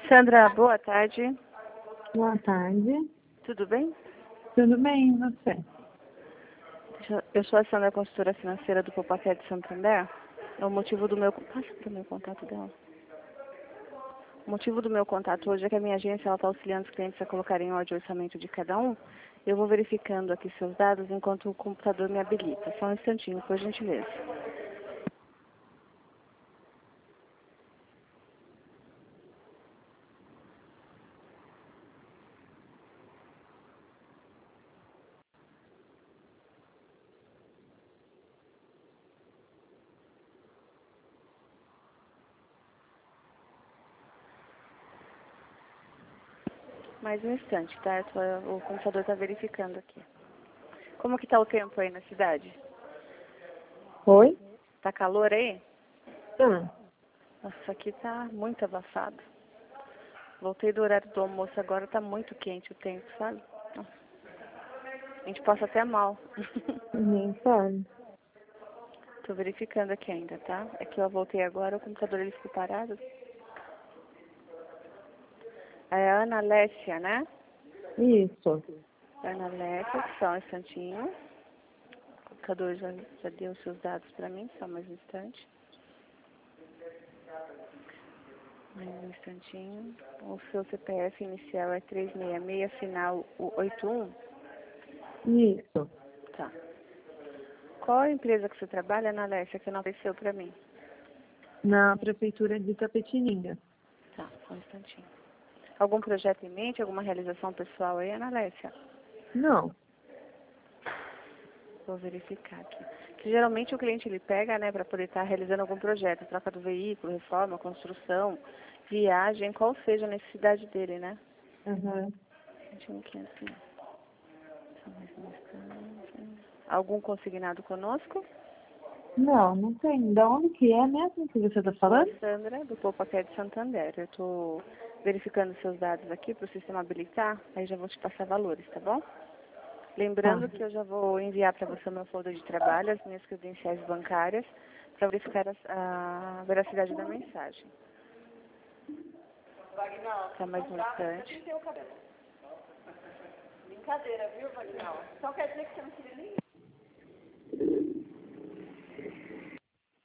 Sandra, boa tarde. Boa tarde. Tudo bem? Tudo bem, e você? Eu sou a Sandra, consultora financeira do Poupaquete Santander. O motivo do meu... Passa para o meu contato dela. O motivo do meu contato hoje é que a minha agência está auxiliando os clientes a colocarem em ordem o orçamento de cada um. Eu vou verificando aqui seus dados enquanto o computador me habilita. Só um instantinho, por gentileza. Mais um instante, tá? O computador está verificando aqui. Como que tá o tempo aí na cidade? Oi? Tá calor aí? Ah, Nossa, aqui tá muito abafado. Voltei do horário do almoço, agora tá muito quente o tempo, sabe? Nossa, a gente passa até mal. nem sabe. Tô verificando aqui ainda, tá? É que eu voltei agora, o computador ele ficou parado. É a Ana Alessia, né? Isso. Ana Alessia, só um instantinho. O computador já deu os seus dados pra mim, só mais um instante. Mais um instantinho. O seu CPF inicial é 366, final 81? Isso. Tá. Qual a empresa que você trabalha, Ana Alessia, que não apareceu pra mim? Na prefeitura de Itapetininga. Tá, só um instantinho. Algum projeto em mente, alguma realização pessoal aí, Ana Alessia? Não. Vou verificar aqui. Que geralmente o cliente ele pega, né, para poder estar realizando algum projeto, troca do veículo, reforma, construção, viagem, qual seja a necessidade dele, né? Uhum. Algum consignado conosco? Não, não tem. Da onde que é mesmo que você está falando? Sandra, do Poupaquete Santander. Eu estou verificando seus dados aqui para o sistema habilitar, aí já vou te passar valores, tá bom? Tá. Lembrando que eu já vou enviar para você o meu folder de trabalho, as minhas credenciais bancárias, para verificar a veracidade da mensagem. Tá mais um instante. Brincadeira, viu, Vagnal? Só quer dizer que você não queria nem